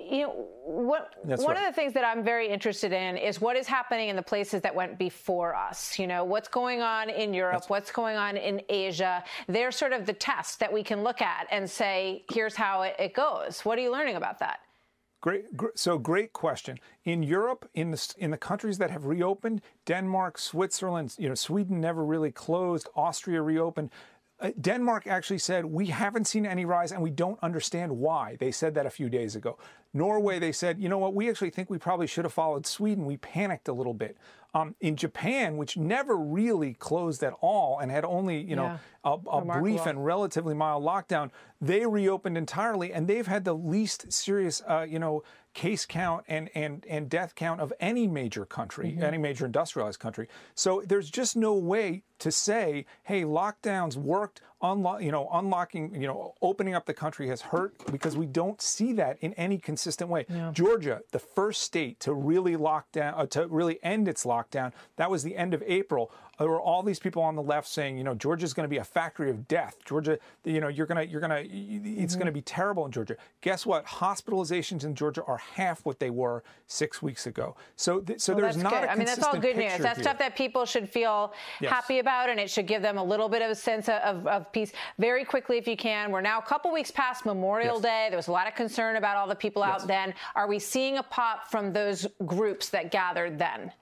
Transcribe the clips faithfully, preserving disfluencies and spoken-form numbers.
you know, what, That's one right. of the things that I'm very interested in is what is happening in the places that went before us. You know, what's going on in Europe, That's what's going on in Asia. They're sort of the test that we can look at and say, here's how it, it goes. What are you learning about that? Great. Gr so great question. In Europe, in the in the countries that have reopened, Denmark, Switzerland, you know, Sweden never really closed. Austria reopened. Uh, Denmark actually said, we haven't seen any rise and we don't understand why. They said that a few days ago. Norway, they said, you know what, we actually think we probably should have followed Sweden. We panicked a little bit. Um, in Japan, which never really closed at all and had only, you know, yeah. a, a brief and relatively mild lockdown, they reopened entirely, and they've had the least serious, uh, you know, case count and, and, and death count of any major country, mm-hmm. any major industrialized country. So there's just no way to say, hey, lockdowns worked, unlock, you know, unlocking, you know, opening up the country has hurt, because we don't see that in any consistent way. Yeah. Georgia, the first state to really lock down, uh, to really end its lockdown, that was the end of April. There were all these people on the left saying, you know, Georgia's going to be a factory of death. Georgia, you know, you're going to, you're going to, it's mm-hmm. going to be terrible in Georgia. Guess what? Hospitalizations in Georgia are half what they were six weeks ago. So, th so well, there's not good. a I mean, that's all good news. That's here. stuff that people should feel yes. happy about, and it should give them a little bit of a sense of, of peace. Very quickly, if you can, we're now a couple weeks past Memorial yes. Day. There was a lot of concern about all the people yes. out then. Are we seeing a pop from those groups that gathered then?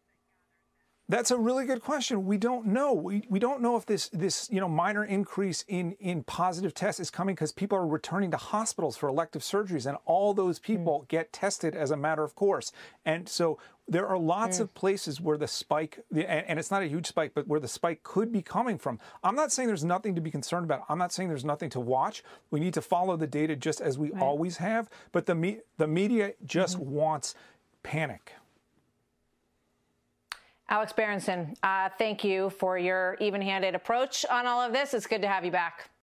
That's a really good question. We don't know. We, we don't know if this, this you know, minor increase in, in positive tests is coming because people are returning to hospitals for elective surgeries, and all those people mm. get tested as a matter of course. And so there are lots mm. of places where the spike, and it's not a huge spike, but where the spike could be coming from. I'm not saying there's nothing to be concerned about. I'm not saying there's nothing to watch. We need to follow the data just as we right. always have. But the, me the media just mm-hmm. wants panic. Alex Berenson, uh, thank you for your even-handed approach on all of this. It's good to have you back.